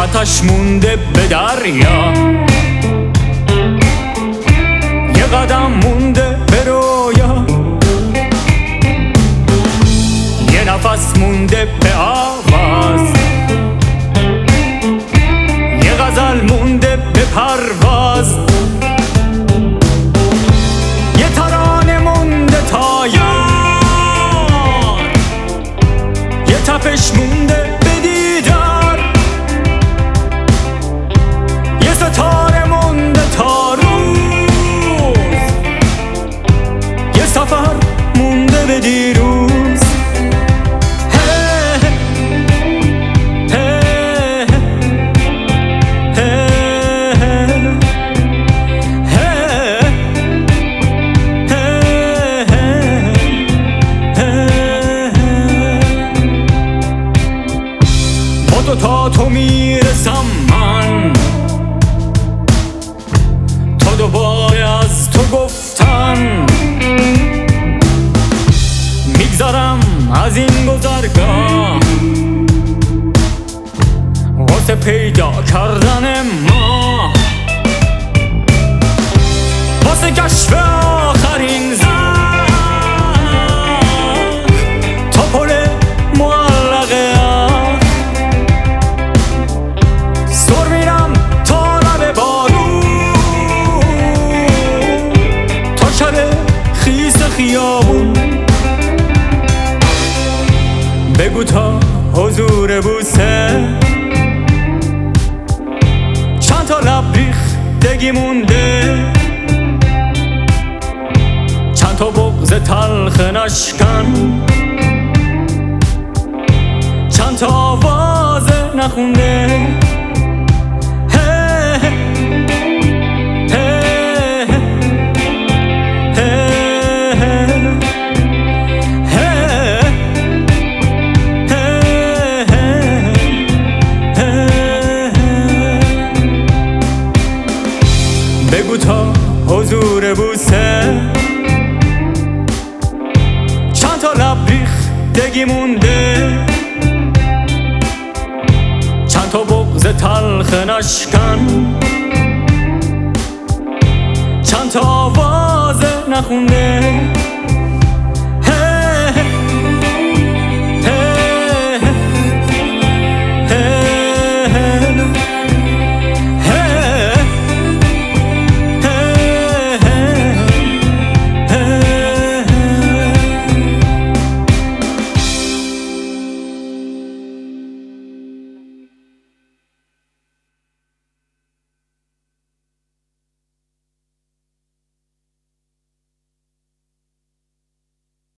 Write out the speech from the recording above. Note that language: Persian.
آتش مونده به دریا، یه قدم مونده به رویا، یه نفس مونده به آواز، یه غزل مونده به پرواز، یه ترانه مونده تا یار، یه تپش مونده به دیدار، یه ستاره مونده تا روز، یه سفر مونده به دیروز. تا تو میرسم من، تا دوباره از تو گفتن، میگذرم از این گذرگاه واسه پیدا کردن ما، واسه کشف آخرین زن تا پل معلقه خیابون. بگو تا حضور بوسه چند تا لب ریختگی مونده، چند تا بغض تلخ نشکن، چند تا آواز نخونده. بگو تا حضور بوسه چند تا لب ریختگی مونده، چند تا بغض تلخ نشکن، چند تا آواز نخونده.